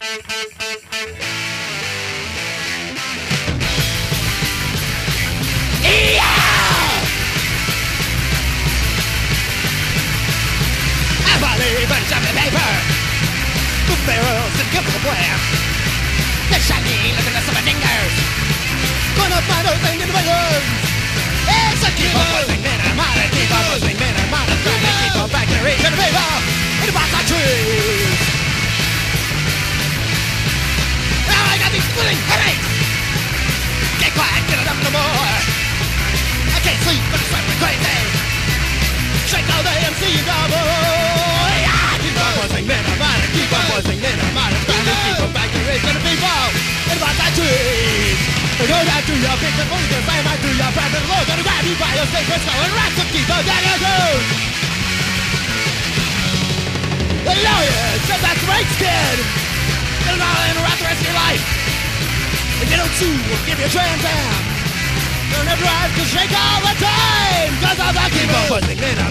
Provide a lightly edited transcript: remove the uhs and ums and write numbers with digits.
Bunch of paper, the barrels and give the plan. They're shiny, looking at some fingers. Gonna find those things in the bedrooms. It's a keep on buzzing, man, I'm out of keep on buzzing, man, I'm out of trying to keep on back to the reach of the paper in the box of trees. Now I got these splitting headaches. Get quiet, get it up no more. I can't sleep, but it's driving me crazy. Shake all day and see you double. Keep on buzzing, man, I'm out of keep on buzzing, man, I'm out of trying to keep on back to the reach of the people in the box of trees. Go down to your big and just slam right through your breath and low. Gonna grab you by your sacred skull and rock some keep on dagger goes. The lawyer says that's right, kid. Get it all in around the rest of your life. If you don't sue, we'll give you a Trans Am. You'll never have to shake all the time. Cause I'm not keep on buzzing, man,